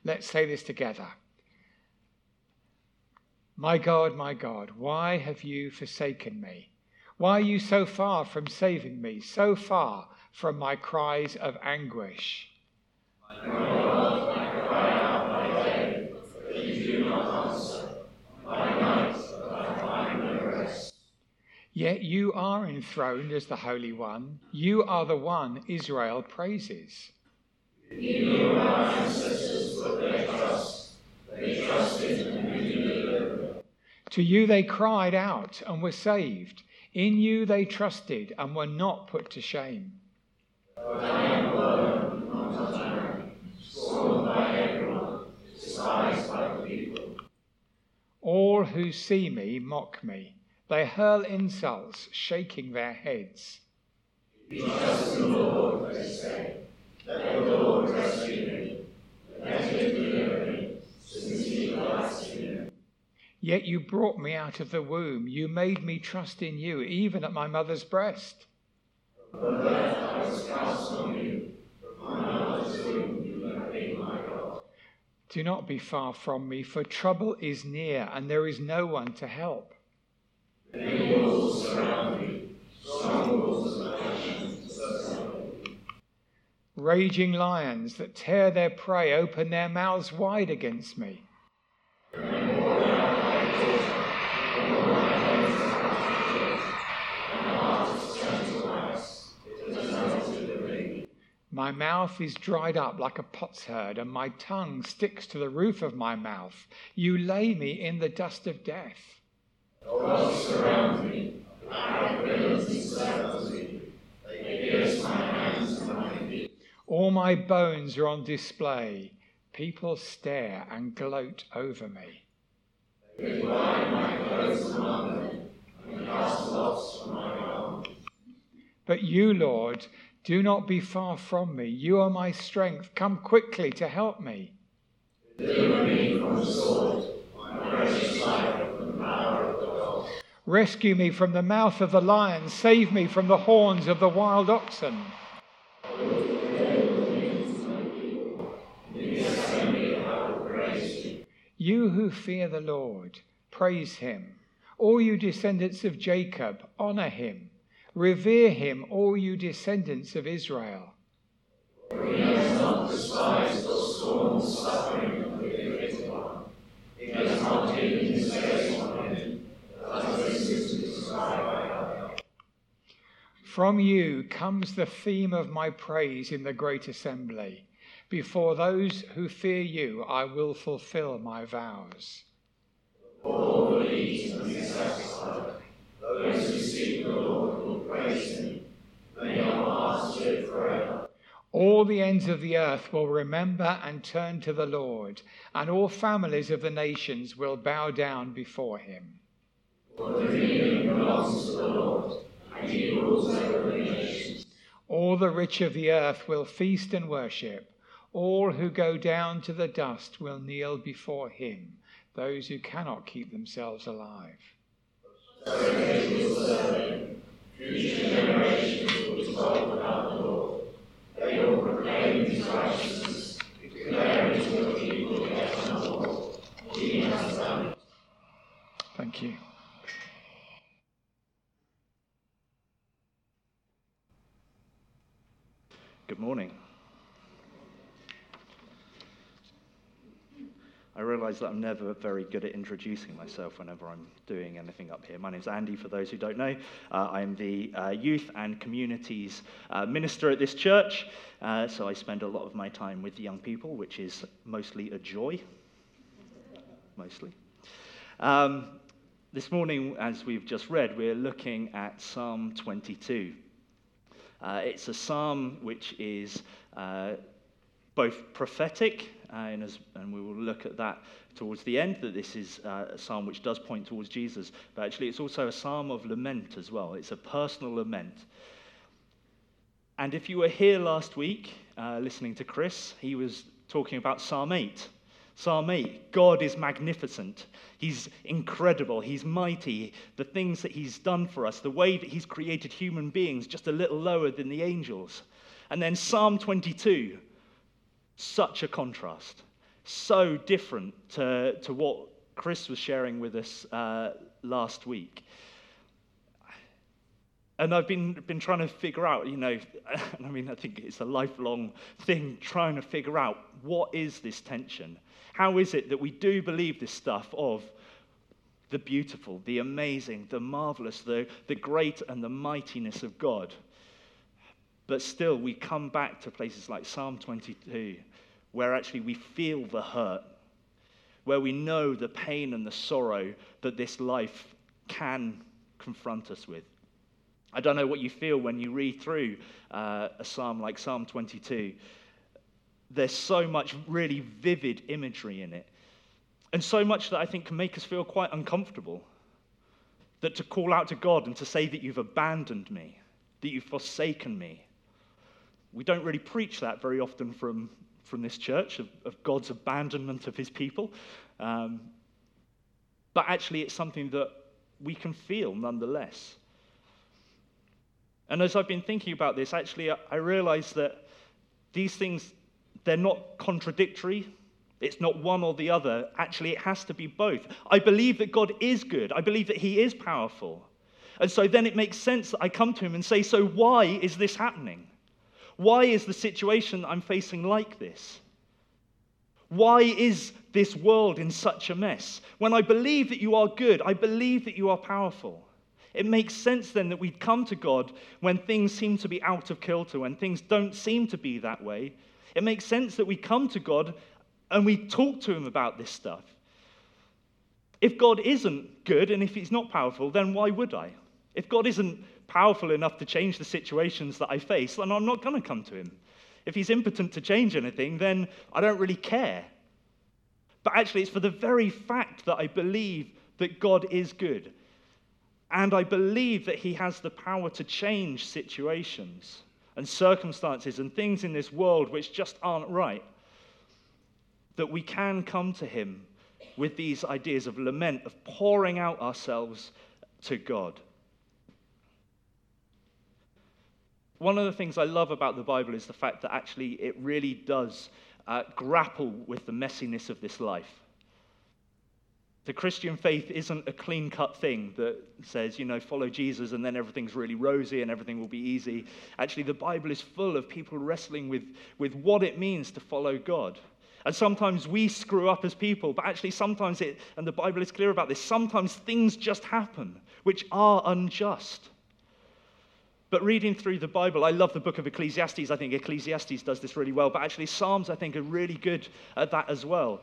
Let's say this together. my God, why have you forsaken me? Why are you so far from saving me, so far from my cries of anguish? My God, I cry out by day, but you do not answer. By night, but I find no rest. Yet you are enthroned as the Holy One. You are the one Israel praises. In you our ancestors put their trust. They trusted and you delivered. To you they cried out and were saved. In you they trusted and were not put to shame. But I am alone, not alone, scorned by everyone, despised by the people. All who see me mock me. They hurl insults, shaking their heads. We trust in the Lord, they say. Let the Lord rescue me. Let him deliver me, since he delights in him. Yet you brought me out of the womb. You made me trust in you, even at my mother's breast. From birth I was cast on you. From my mother's womb you have been my God. Do not be far from me, for trouble is near, and there is no one to help. Many walls surround me, strongholds of passion surround me. Raging lions that tear their prey open their mouths wide against me. My mouth is dried up like a potsherd, and my tongue sticks to the roof of my mouth. You lay me in the dust of death. Dogs surround me, black villains encircle me. They pierce my hands and my feet. All my bones are on display. People stare and gloat over me. They divide my clothes among them and cast lots for my garment. But you, Lord, do not be far from me. You are my strength. Come quickly to help me. Deliver me from the sword, my precious life from the power of the dog. Rescue me from the mouth of the lion. Save me from the horns of the wild oxen. You who fear the Lord, praise him. All you descendants of Jacob, honor him. Revere him, all you descendants of Israel. For he has not despised or scorned the suffering of the wicked one. He has not hidden his face from him, as this is described by God. From you comes the theme of my praise in the great assembly. Before those who fear you, I will fulfill my vows. All will eat and be satisfied. Those who seek the Lord will praise him. May your hearts live forever. All the ends of the earth will remember and turn to the Lord, and all families of the nations will bow down before him. For the kingdom belongs to the Lord, and he rules over the nations. All the rich of the earth will feast and worship. All who go down to the dust will kneel before him, those who cannot keep themselves alive. So they will serve him. Future generations will be told about the Lord. They will proclaim his righteousness, declaring to the people yet untold. He has done it. Thank you. Good morning. I realise that I'm never very good at introducing myself whenever I'm doing anything up here. My name's Andy, for those who don't know. I'm the youth and communities minister at this church, so I spend a lot of my time with the young people, which is mostly a joy. Mostly. This morning, as we've just read, we're looking at Psalm 22. It's a psalm which is both prophetic, and we will look at that towards the end, that this is a psalm which does point towards Jesus, but actually it's also a psalm of lament as well. It's a personal lament. And if you were here last week listening to Chris, he was talking about Psalm 8. Psalm 8, God is magnificent. He's incredible. He's mighty. The things that he's done for us, the way that he's created human beings just a little lower than the angels. And then Psalm 22, such a contrast. So different to what Chris was sharing with us last week. And I've been trying to figure out, I think it's a lifelong thing, trying to figure out what is this tension? How is it that we do believe this stuff of the beautiful, the amazing, the marvelous, the great and the mightiness of God? But still, we come back to places like Psalm 22, where actually we feel the hurt, where we know the pain and the sorrow that this life can confront us with. I don't know what you feel when you read through a psalm like Psalm 22. There's so much really vivid imagery in it, and so much that I think can make us feel quite uncomfortable. That to call out to God and to say that you've abandoned me, that you've forsaken me. We don't really preach that very often from this church, of God's abandonment of his people. But actually it's something that we can feel nonetheless. And as I've been thinking about this, actually, I realize that these things, they're not contradictory. It's not one or the other. Actually, it has to be both. I believe that God is good. I believe that he is powerful. And so then it makes sense that I come to him and say, so why is this happening? Why is the situation I'm facing like this? Why is this world in such a mess? When I believe that you are good, I believe that you are powerful. It makes sense then that we'd come to God when things seem to be out of kilter, when things don't seem to be that way. It makes sense that we come to God and we talk to him about this stuff. If God isn't good and if he's not powerful, then why would I? If God isn't powerful enough to change the situations that I face, then I'm not going to come to him. If he's impotent to change anything, then I don't really care. But actually, it's for the very fact that I believe that God is good. And I believe that he has the power to change situations and circumstances and things in this world which just aren't right, that we can come to him with these ideas of lament, of pouring out ourselves to God. One of the things I love about the Bible is the fact that actually it really does grapple with the messiness of this life. The Christian faith isn't a clean-cut thing that says, follow Jesus and then everything's really rosy and everything will be easy. Actually, the Bible is full of people wrestling with what it means to follow God. And sometimes we screw up as people, but actually sometimes and the Bible is clear about this, sometimes things just happen which are unjust. But reading through the Bible, I love the book of Ecclesiastes. I think Ecclesiastes does this really well, but actually Psalms, I think, are really good at that as well.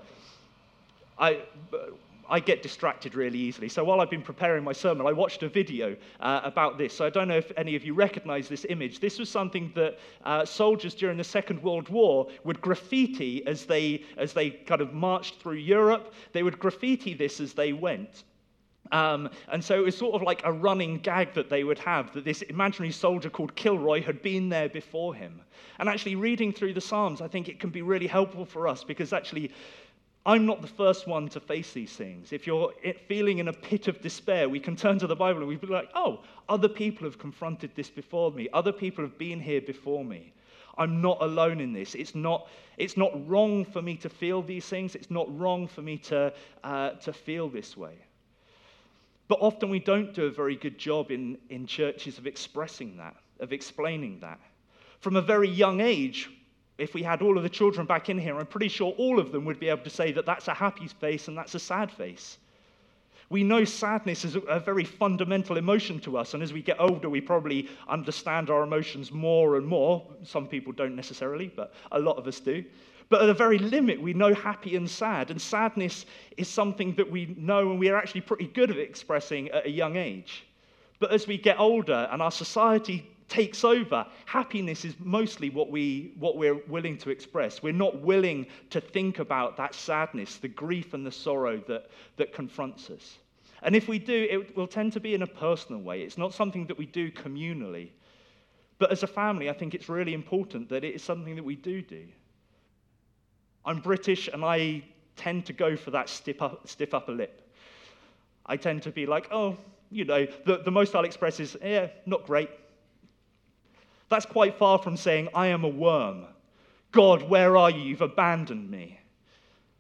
I get distracted really easily. So while I've been preparing my sermon, I watched a video about this. So I don't know if any of you recognize this image. This was something that soldiers during the Second World War would graffiti as they kind of marched through Europe. They would graffiti this as they went. And so it was sort of like a running gag that they would have, that this imaginary soldier called Kilroy had been there before him. And actually reading through the Psalms, I think it can be really helpful for us, because actually I'm not the first one to face these things. If you're feeling in a pit of despair, we can turn to the Bible and we'd be like, oh, other people have confronted this before me. Other people have been here before me. I'm not alone in this. It's not wrong for me to feel these things. It's not wrong for me to feel this way. But often we don't do a very good job in churches of expressing that, of explaining that. From a very young age, if we had all of the children back in here, I'm pretty sure all of them would be able to say that that's a happy face and that's a sad face. We know sadness is a very fundamental emotion to us, and as we get older, we probably understand our emotions more and more. Some people don't necessarily, but a lot of us do. But at the very limit, we know happy and sad, and sadness is something that we know and we are actually pretty good at expressing at a young age. But as we get older and our society takes over, happiness is mostly what we're willing to express. We're not willing to think about that sadness, the grief and the sorrow that confronts us. And if we do, it will tend to be in a personal way. It's not something that we do communally. But as a family, I think it's really important that it is something that we do. I'm British, and I tend to go for that stiff upper lip. I tend to be like, oh, the most I'll express is, yeah, not great. That's quite far from saying, I am a worm. God, where are you? You've abandoned me.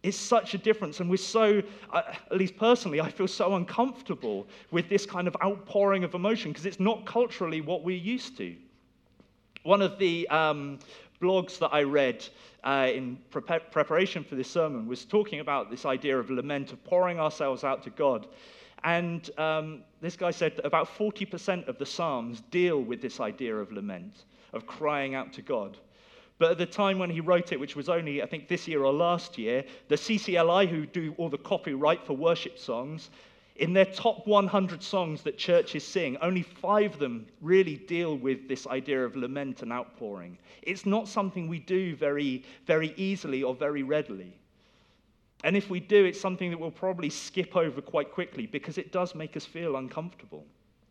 It's such a difference, and we're so, at least personally, I feel so uncomfortable with this kind of outpouring of emotion because it's not culturally what we're used to. One of the blogs that I read in preparation for this sermon was talking about this idea of lament, of pouring ourselves out to God. And this guy said that about 40% of the Psalms deal with this idea of lament, of crying out to God. But at the time when he wrote it, which was only, I think, this year or last year, the CCLI, who do all the copyright for worship songs, in their top 100 songs that churches sing, only 5 of them really deal with this idea of lament and outpouring. It's not something we do very, very easily or very readily. And if we do, it's something that we'll probably skip over quite quickly because it does make us feel uncomfortable.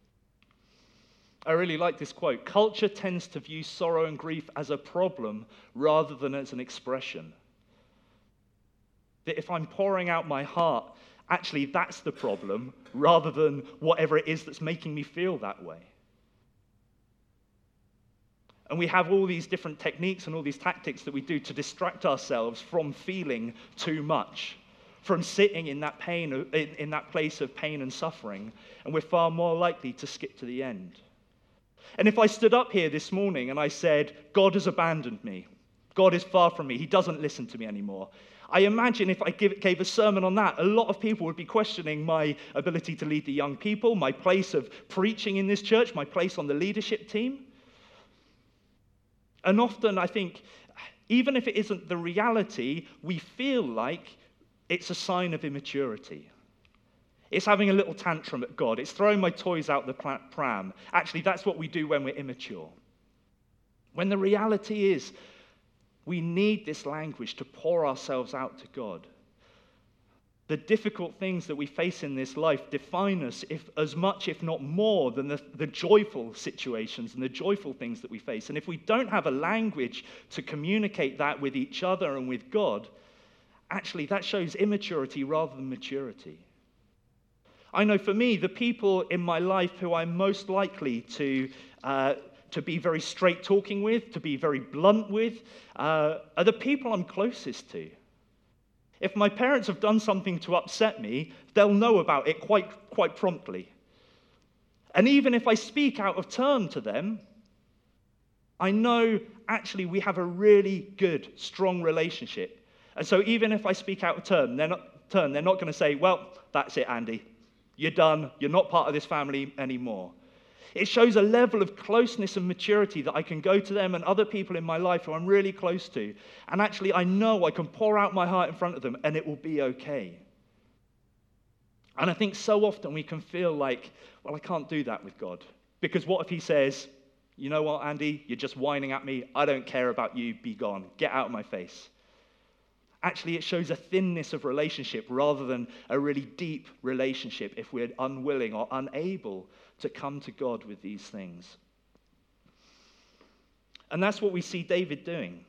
I really like this quote. Culture tends to view sorrow and grief as a problem rather than as an expression. That if I'm pouring out my heart, actually that's the problem rather than whatever it is that's making me feel that way. And we have all these different techniques and all these tactics that we do to distract ourselves from feeling too much, from sitting in that pain, in that place of pain and suffering, and we're far more likely to skip to the end. And if I stood up here this morning and I said, God has abandoned me, God is far from me, he doesn't listen to me anymore, I imagine if I gave a sermon on that, a lot of people would be questioning my ability to lead the young people, my place of preaching in this church, my place on the leadership team. And often I think, even if it isn't the reality, we feel like it's a sign of immaturity. It's having a little tantrum at God. It's throwing my toys out the pram. Actually, that's what we do when we're immature. When the reality is, we need this language to pour ourselves out to God. The difficult things that we face in this life define us as much, if not more, than the joyful situations and the joyful things that we face. And if we don't have a language to communicate that with each other and with God, actually that shows immaturity rather than maturity. I know for me, the people in my life who I'm most likely to be very straight talking with, to be very blunt with, are the people I'm closest to. If my parents have done something to upset me, they'll know about it quite promptly. And even if I speak out of turn to them, I know actually we have a really good, strong relationship. And so even if I speak out of turn, they're not going to say, well, that's it, Andy. You're done. You're not part of this family anymore. It shows a level of closeness and maturity that I can go to them and other people in my life who I'm really close to. And actually, I know I can pour out my heart in front of them and it will be okay. And I think so often we can feel like, well, I can't do that with God. Because what if he says, you know what, Andy, you're just whining at me. I don't care about you. Be gone. Get out of my face. Actually, it shows a thinness of relationship rather than a really deep relationship if we're unwilling or unable to come to God with these things. And that's what we see David doing.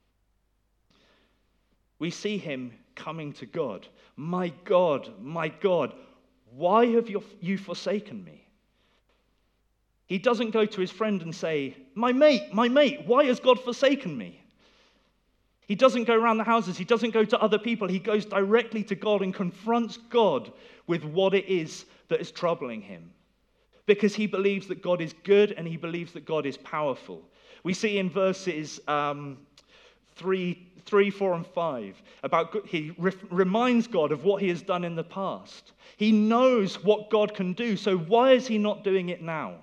We see him coming to God. My God, why have you forsaken me? He doesn't go to his friend and say, my mate, why has God forsaken me? He doesn't go around the houses. He doesn't go to other people. He goes directly to God and confronts God with what it is that is troubling him. Because he believes that God is good and he believes that God is powerful. We see in verses 3, 4, and 5 about he reminds God of what he has done in the past. He knows what God can do. So why is he not doing it now?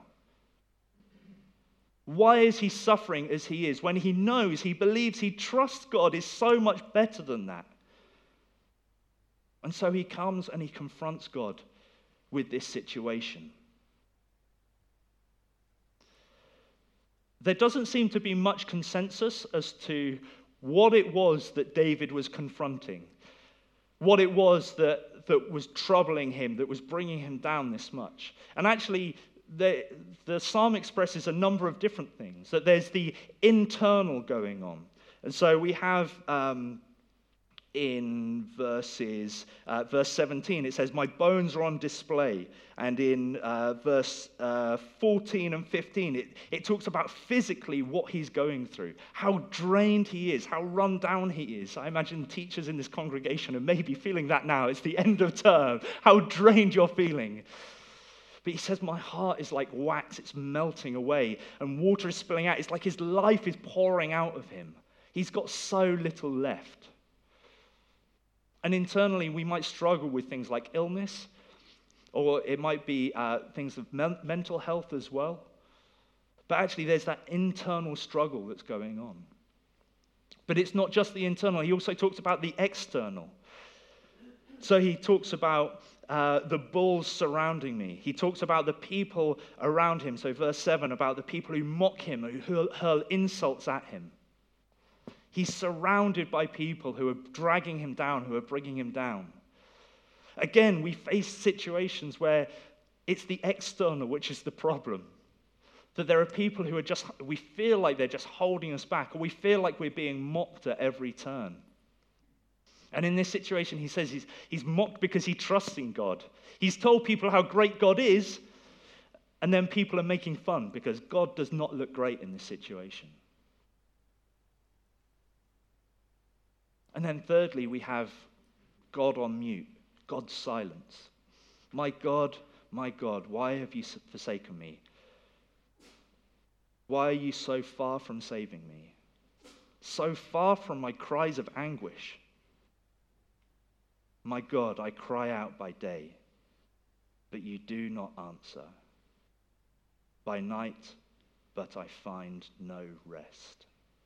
Why is he suffering as he is when he knows, he believes, he trusts God is so much better than that? And so he comes and he confronts God with this situation. There doesn't seem to be much consensus as to what it was that David was confronting, what it was that was troubling him, that was bringing him down this much. And actually, the psalm expresses a number of different things, that there's the internal going on. And so we have in verse 17, it says, my bones are on display. And in verse 14 and 15, it talks about physically what he's going through, how drained he is, how run down he is. I imagine teachers in this congregation are maybe feeling that now. It's the end of term, how drained you're feeling. But he says, my heart is like wax, it's melting away, and water is spilling out. It's like his life is pouring out of him. He's got so little left. And internally, we might struggle with things like illness, or it might be things of mental health as well. But actually, there's that internal struggle that's going on. But it's not just the internal. He also talks about the external. So he talks about the bulls surrounding me. He talks about the people around him. So verse 7, about the people who mock him, who hurl insults at him. He's surrounded by people who are dragging him down, who are bringing him down. Again, we face situations where it's the external which is the problem. That there are people who are we feel like they're just holding us back, or we feel like we're being mocked at every turn. And in this situation, he says he's mocked because he trusts in God. He's told people how great God is, and then people are making fun because God does not look great in this situation. And then thirdly, we have God on mute, God's silence. My God, why have you forsaken me? Why are you so far from saving me? So far from my cries of anguish? My God, I cry out by day, but you do not answer. By night, but I find no rest.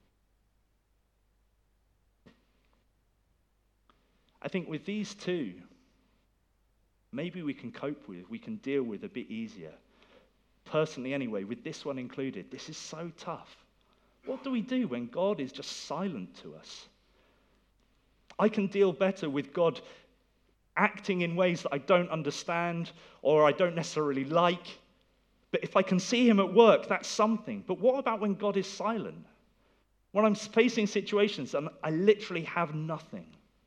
I think with these two, maybe we can deal with a bit easier. Personally anyway, with this one included, this is so tough. What do we do when God is just silent to us? I can deal better with God acting in ways that I don't understand or I don't necessarily like. But if I can see him at work, that's something. But what about when God is silent? When I'm facing situations and I literally have nothing?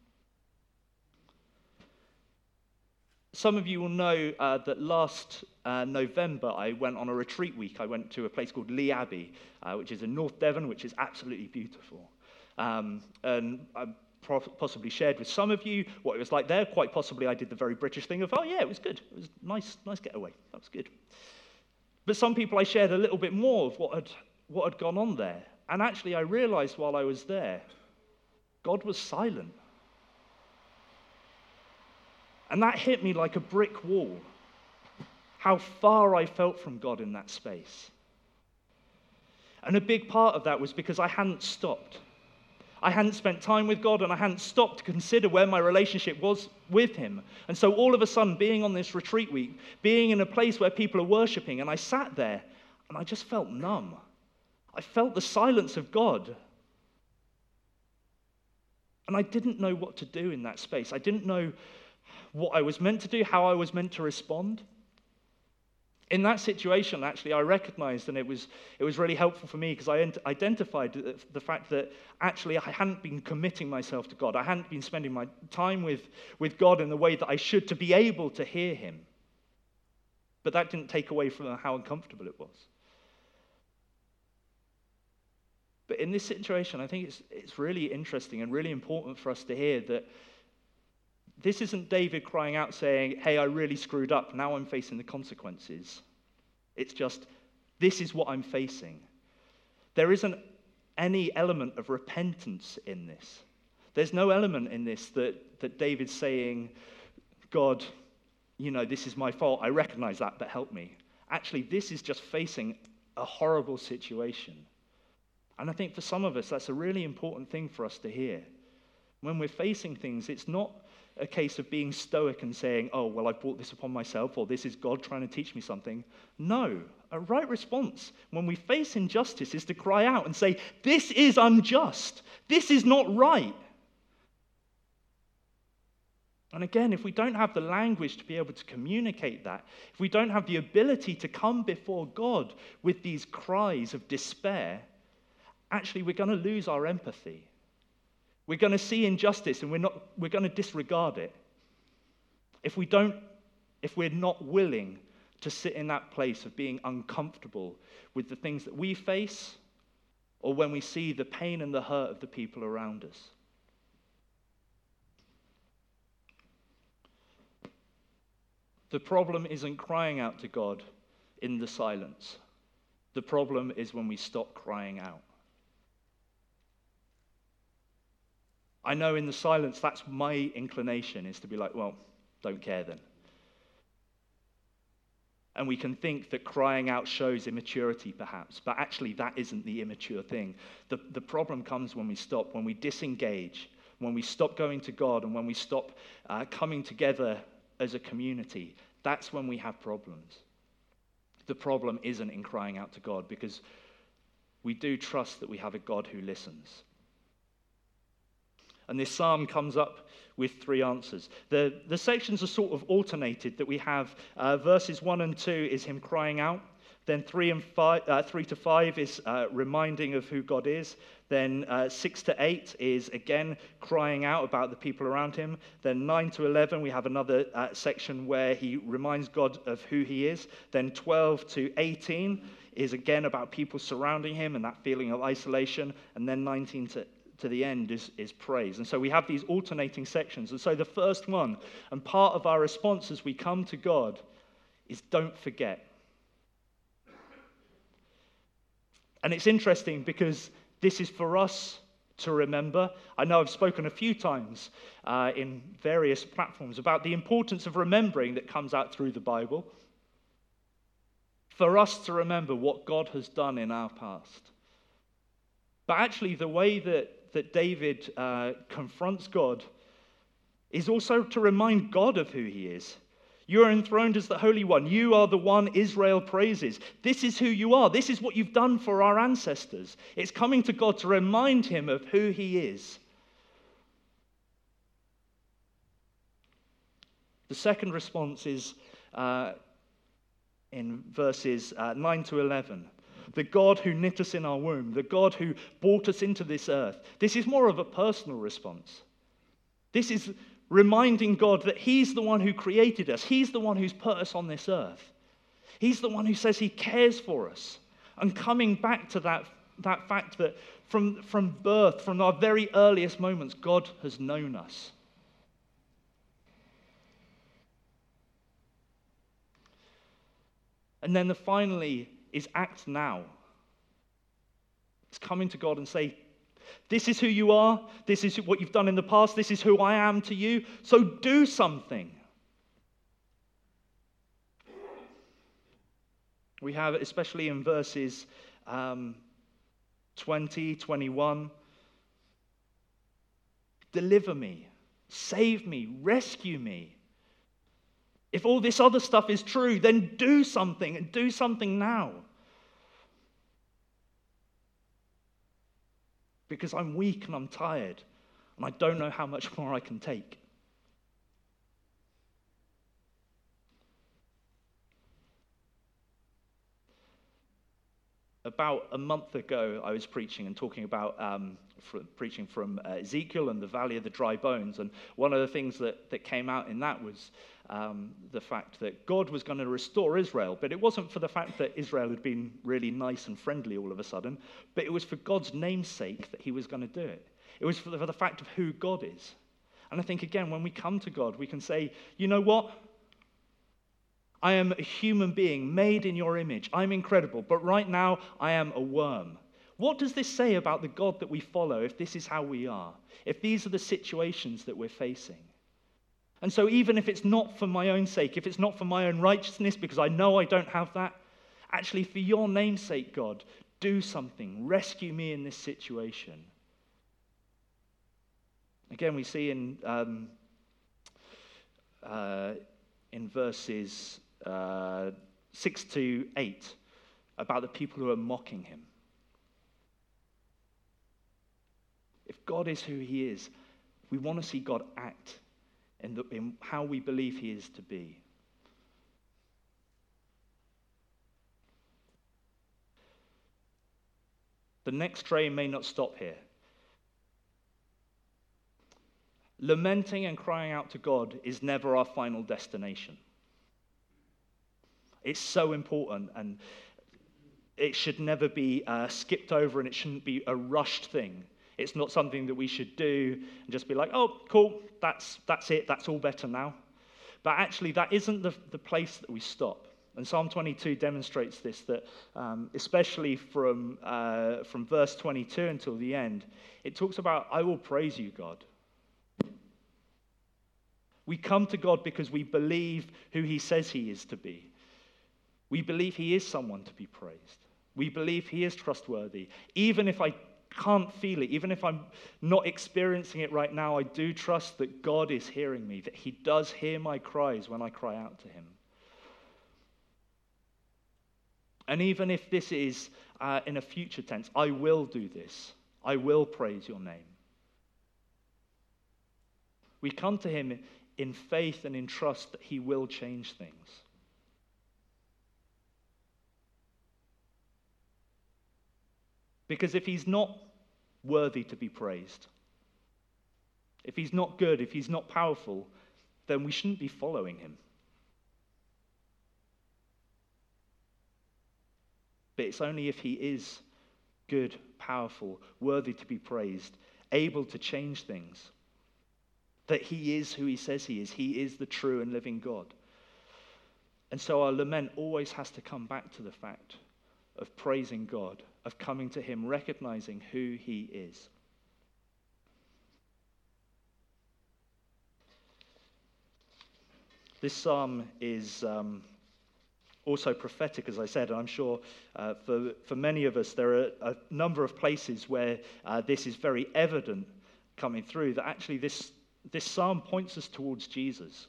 Some of you will know that last November I went on a retreat week. I went to a place called Lee Abbey, which is in North Devon, which is absolutely beautiful. And I possibly shared with some of you what it was like there. Quite possibly I did the very British thing of, oh yeah, it was good. It was nice getaway. That was good. But some people I shared a little bit more of what had gone on there. And actually I realized while I was there, God was silent. And that hit me like a brick wall, how far I felt from God in that space. And a big part of that was because I hadn't stopped. I hadn't spent time with God, and I hadn't stopped to consider where my relationship was with him. And so all of a sudden, being on this retreat week, being in a place where people are worshiping, and I sat there, and I just felt numb. I felt the silence of God. And I didn't know what to do in that space. I didn't know what I was meant to do, how I was meant to respond. In that situation, actually, I recognized, and it was really helpful for me because I identified the fact that actually I hadn't been committing myself to God. I hadn't been spending my time with God in the way that I should to be able to hear him. But that didn't take away from how uncomfortable it was. But in this situation, I think it's really interesting and really important for us to hear that this isn't David crying out saying, hey, I really screwed up, now I'm facing the consequences. It's just, this is what I'm facing. There isn't any element of repentance in this. There's no element in this that David's saying, God, this is my fault, I recognize that, but help me. Actually, this is just facing a horrible situation. And I think for some of us, that's a really important thing for us to hear. When we're facing things, it's not a case of being stoic and saying, oh, well, I've brought this upon myself, or this is God trying to teach me something. No, a right response when we face injustice is to cry out and say, this is unjust. This is not right. And again, if we don't have the language to be able to communicate that, if we don't have the ability to come before God with these cries of despair, actually we're going to lose our empathy. We're going to see injustice and we're going to disregard it. If we're not willing to sit in that place of being uncomfortable with the things that we face, or when we see the pain and the hurt of the people around us. The problem isn't crying out to God in the silence. The problem is when we stop crying out. I know in the silence, that's my inclination, is to be like, well, don't care then. And we can think that crying out shows immaturity, perhaps, but actually that isn't the immature thing. The problem comes when we stop, when we disengage, when we stop going to God, and when we stop coming together as a community. That's when we have problems. The problem isn't in crying out to God, because we do trust that we have a God who listens. And this psalm comes up with three answers. The sections are sort of alternated, that we have verses 1 and 2 is him crying out. Then 3 to 5 is reminding of who God is. Then 6 to 8 is again crying out about the people around him. Then 9 to 11 we have another section where he reminds God of who he is. Then 12 to 18 is again about people surrounding him and that feeling of isolation. And then 19 to the end is praise. And so we have these alternating sections. And so the first one, and part of our response as we come to God, is don't forget. And it's interesting because this is for us to remember. I know I've spoken a few times in various platforms about the importance of remembering that comes out through the Bible. For us to remember what God has done in our past. But actually the way that David confronts God is also to remind God of who he is. You are enthroned as the Holy One. You are the one Israel praises. This is who you are. This is what you've done for our ancestors. It's coming to God to remind him of who he is. The second response is in verses 9 to 11. The God who knit us in our womb, the God who brought us into this earth. This is more of a personal response. This is reminding God that he's the one who created us. He's the one who's put us on this earth. He's the one who says he cares for us. And coming back to that fact that from birth, from our very earliest moments, God has known us. And then finally is act now. It's coming to God and say, this is who you are. This is what you've done in the past. This is who I am to you. So do something. We have, especially in verses 20, 21, deliver me, save me, rescue me. If all this other stuff is true, then do something, and do something now. Because I'm weak and I'm tired, and I don't know how much more I can take. About a month ago, I was preaching and talking about preaching from Ezekiel and the Valley of the Dry Bones. And one of the things that came out in that was the fact that God was going to restore Israel. But it wasn't for the fact that Israel had been really nice and friendly all of a sudden, but it was for God's name's sake that he was going to do it. It was for the fact of who God is. And I think, again, when we come to God, we can say, you know what? I am a human being made in your image. I'm incredible, but right now I am a worm. What does this say about the God that we follow if this is how we are? If these are the situations that we're facing? And so even if it's not for my own sake, if it's not for my own righteousness, because I know I don't have that, actually for your name's sake, God, do something. Rescue me in this situation. Again, we see in verses 6 to 8 about the people who are mocking him. If God is who he is, we want to see God act in how we believe he is to be. The next train may not stop here. Lamenting and crying out to God is never our final destination. It's so important, and it should never be skipped over, and it shouldn't be a rushed thing. It's not something that we should do and just be like, oh, cool, that's it, that's all better now. But actually, that isn't the place that we stop. And Psalm 22 demonstrates this, that especially from verse 22 until the end, it talks about, I will praise you, God. We come to God because we believe who he says he is to be. We believe he is someone to be praised. We believe he is trustworthy. Even if I can't feel it, even if I'm not experiencing it right now, I do trust that God is hearing me, that he does hear my cries when I cry out to him. And even if this is in a future tense, I will do this. I will praise your name. We come to him in faith and in trust that he will change things. Because if he's not worthy to be praised, if he's not good, if he's not powerful, then we shouldn't be following him. But it's only if he is good, powerful, worthy to be praised, able to change things, that he is who he says he is. He is the true and living God. And so our lament always has to come back to the fact of praising God, of coming to him, recognizing who he is. This psalm is also prophetic, as I said, and I'm sure for many of us there are a number of places where this is very evident coming through, that actually this psalm points us towards Jesus.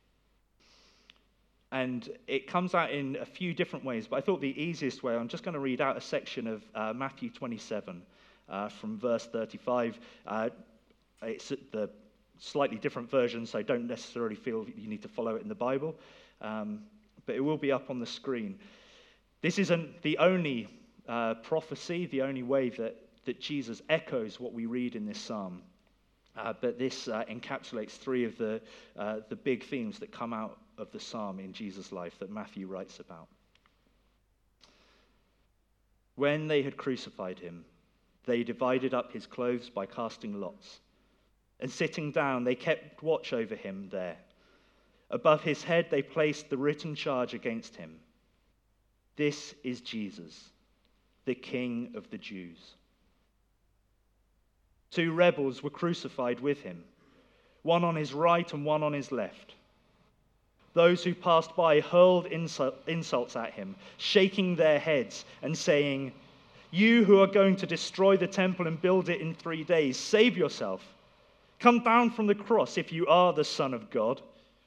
And it comes out in a few different ways, but I thought the easiest way, I'm just going to read out a section of Matthew 27 from verse 35. It's the slightly different version, so don't necessarily feel you need to follow it in the Bible, but it will be up on the screen. This isn't the only prophecy, the only way that Jesus echoes what we read in this psalm, but this encapsulates three of the big themes that come out of the psalm in Jesus' life that Matthew writes about. When they had crucified him, they divided up his clothes by casting lots. And sitting down, they kept watch over him there. Above his head, they placed the written charge against him. This is Jesus, the King of the Jews. 2 rebels were crucified with him, one on his right and one on his left. Those who passed by hurled insults at him, shaking their heads and saying, "You who are going to destroy the temple and build it in 3 days, save yourself. Come down from the cross if you are the Son of God."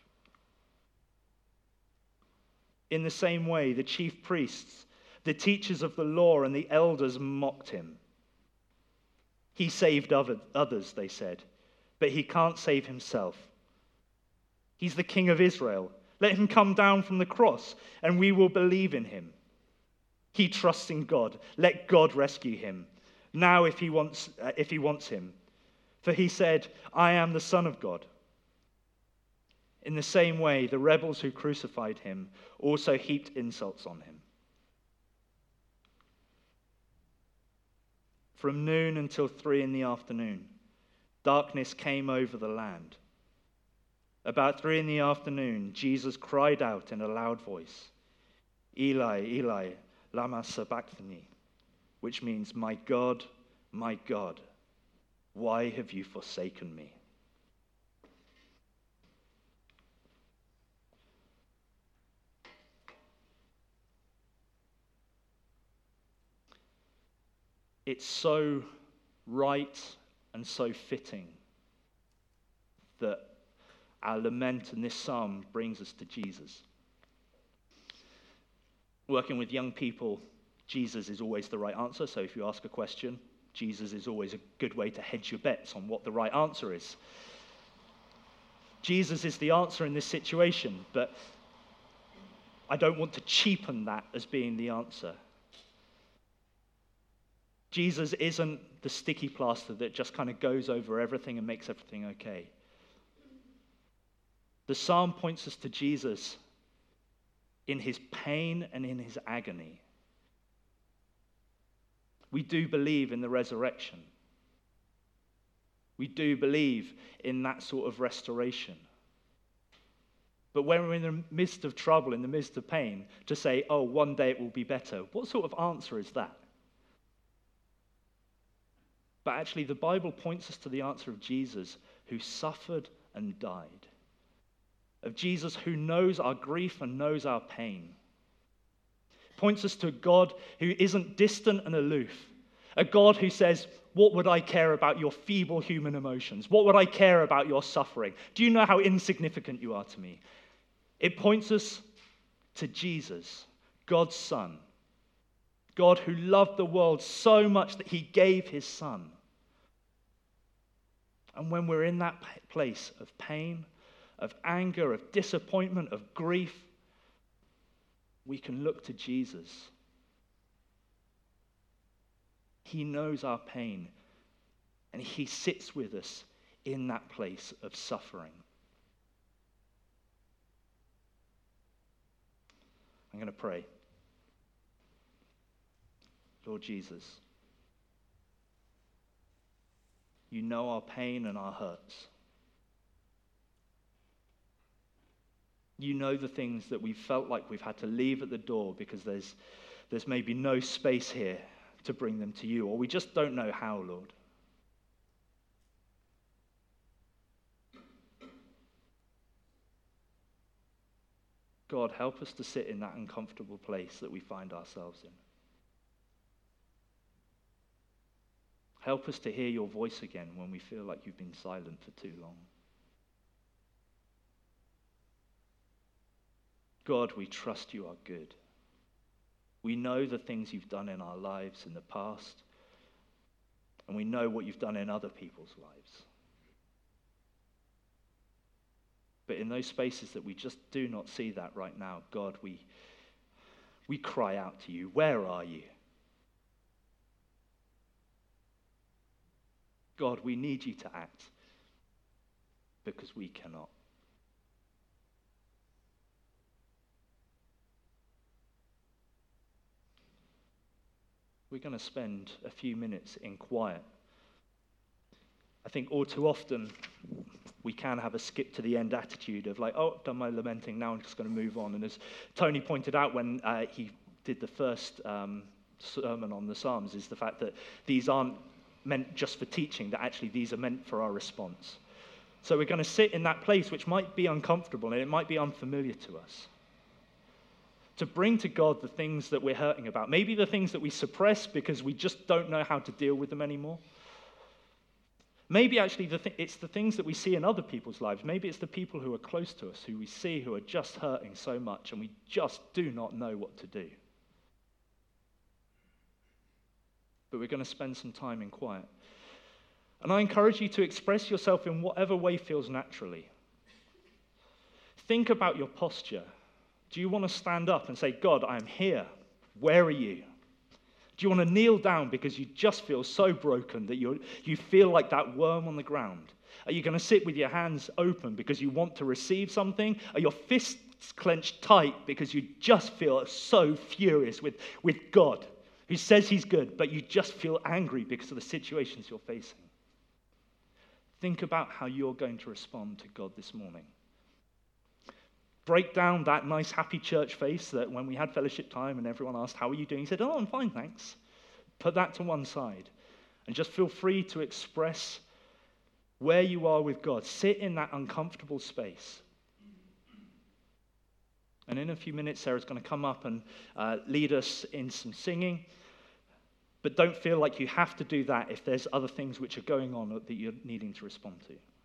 In the same way, the chief priests, the teachers of the law, and the elders mocked him. He saved others, they said, but he can't save himself. He's the King of Israel. Let him come down from the cross, and we will believe in him. He trusts in God. Let God rescue him now if he wants him. For he said, "I am the Son of God." In the same way, the rebels who crucified him also heaped insults on him. From noon until 3 p.m, darkness came over the land. About 3 p.m, Jesus cried out in a loud voice, "Eli, Eli, lama sabachthani," which means, my God, why have you forsaken me?" It's so right and so fitting that our lament in this psalm brings us to Jesus. Working with young people, Jesus is always the right answer. So if you ask a question, Jesus is always a good way to hedge your bets on what the right answer is. Jesus is the answer in this situation, but I don't want to cheapen that as being the answer. Jesus isn't the sticky plaster that just kind of goes over everything and makes everything okay. The psalm points us to Jesus in his pain and in his agony. We do believe in the resurrection. We do believe in that sort of restoration. But when we're in the midst of trouble, in the midst of pain, to say, oh, one day it will be better, what sort of answer is that? But actually, the Bible points us to the answer of Jesus, who suffered and died. Of Jesus who knows our grief and knows our pain. Points us to a God who isn't distant and aloof. A God who says, what would I care about your feeble human emotions? What would I care about your suffering? Do you know how insignificant you are to me? It points us to Jesus, God's Son. God who loved the world so much that he gave his Son. And when we're in that place of pain, of anger, of disappointment, of grief, we can look to Jesus. He knows our pain, and he sits with us in that place of suffering. I'm going to pray. Lord Jesus, you know our pain and our hurts. You know the things that we've felt like we've had to leave at the door because there's maybe no space here to bring them to you, or we just don't know how, Lord. God, help us to sit in that uncomfortable place that we find ourselves in. Help us to hear your voice again when we feel like you've been silent for too long. God, we trust you are good. We know the things you've done in our lives in the past, and we know what you've done in other people's lives. But in those spaces that we just do not see that right now, God, we cry out to you. Where are you? God, we need you to act because we cannot. We're going to spend a few minutes in quiet. I think all too often we can have a skip to the end attitude of like, oh, I've done my lamenting, now I'm just going to move on. And as Tony pointed out when he did the first sermon on the Psalms, is the fact that these aren't meant just for teaching, that actually these are meant for our response. So we're going to sit in that place which might be uncomfortable and it might be unfamiliar to us. To bring to God the things that we're hurting about. Maybe the things that we suppress because we just don't know how to deal with them anymore. Maybe actually it's the things that we see in other people's lives. Maybe it's the people who are close to us, who we see who are just hurting so much and we just do not know what to do. But we're going to spend some time in quiet. And I encourage you to express yourself in whatever way feels naturally. Think about your posture. Do you want to stand up and say, God, I am here. Where are you? Do you want to kneel down because you just feel so broken that you feel like that worm on the ground? Are you going to sit with your hands open because you want to receive something? Are your fists clenched tight because you just feel so furious with God, who says he's good, but you just feel angry because of the situations you're facing? Think about how you're going to respond to God this morning. Break down that nice, happy church face that when we had fellowship time and everyone asked, how are you doing? He said, oh, I'm fine, thanks. Put that to one side and just feel free to express where you are with God. Sit in that uncomfortable space. And in a few minutes, Sarah's going to come up and lead us in some singing. But don't feel like you have to do that if there's other things which are going on that you're needing to respond to.